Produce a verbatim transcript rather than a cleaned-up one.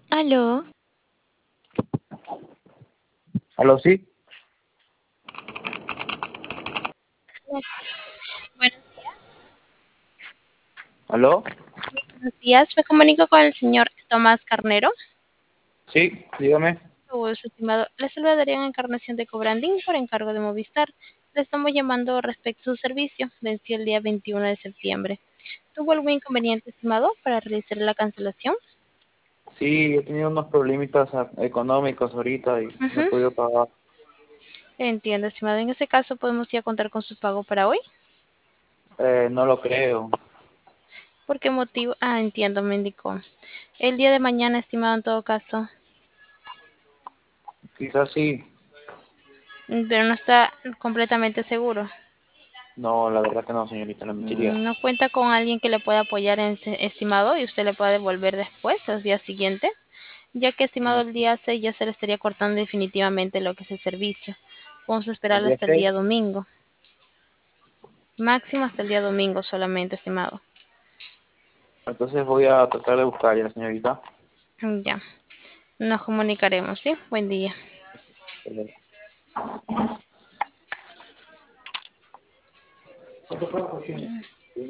Aló, ¿Aló, sí? buenos ¿Aló? días. Me comunico con el señor Tomás Carnero. Sí, dígame. O su estimado, le saludaría en Encarnación de Cobrandín por encargo de Movistar. Le estamos llamando respecto a su servicio. Venció el día veintiuno de septiembre. ¿Tuvo algún inconveniente, estimado, para realizar la cancelación? Sí, he tenido unos problemitas a- económicos ahorita y no he Ujú. podido pagar. Entiendo, estimado. En ese caso, ¿podemos ya contar con su pago para hoy? Eh, no lo creo. ¿Por qué motivo? Ah, entiendo, me indicó. El día de mañana, estimado, en todo caso. Quizás sí. Mm, Pero no está completamente seguro. No, la verdad que no, señorita, la mentiría. Mm, No cuenta con alguien que le pueda apoyar en ese estimado y usted le pueda devolver después, los días siguientes, ya que estimado Mm, el día seis ya se le estaría cortando definitivamente lo que es el servicio. Vamos a ¿El esperar día hasta el seis? día domingo, máximo hasta el día domingo solamente, estimado. Entonces voy a tratar de buscar ya, señorita. Mm, Ya, nos comunicaremos, ¿sí? Buen día. Eh, ¿Cuánto fue, Joaquín?